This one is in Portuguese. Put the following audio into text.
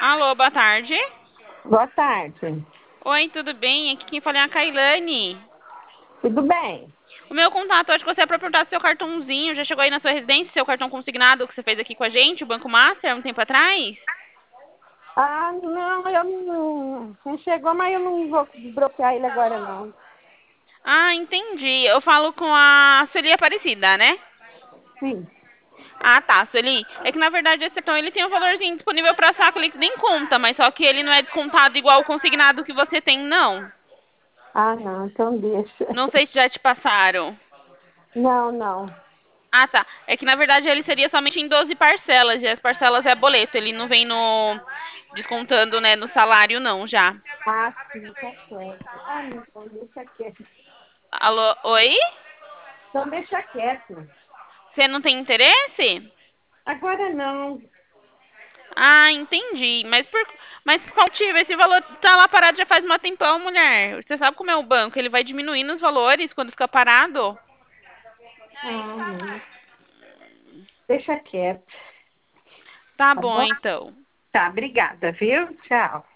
Alô, boa tarde. Boa tarde. Oi, tudo bem? Aqui quem fala é a Kailane. Tudo bem? O meu contato hoje que você é para perguntar se seu cartãozinho já chegou aí na sua residência, seu cartão consignado que você fez aqui com a gente, o Banco Master, há um tempo atrás? Ah, não, eu não chegou, mas eu não vou bloquear ele agora, não. Ah, entendi. Eu falo com a Sueli Aparecida, né? Sim. Ah, tá, Sueli. É que na verdade esse cartão ele tem um valorzinho disponível para saco, ele nem conta, mas só que ele não é descontado igual o consignado que você tem, não. Ah, não, então deixa. Não sei se já te passaram. Não, não. Ah, tá. É que na verdade ele seria somente em 12 parcelas, e as parcelas é boleto, ele não vem no descontando, né, no salário não, já. Ah, sim, tá certo. Ah, não, então deixa quieto. Alô, oi? Então deixa quieto. Você não tem interesse? Agora não. Ah, entendi. Mas qual motivo? Esse valor tá lá parado já faz um tempão, mulher. Você sabe como é o banco? Ele vai diminuindo os valores quando fica parado. Ah, não. Deixa quieto, Tá tá bom, bom? então. Tá, obrigada, viu? Tchau.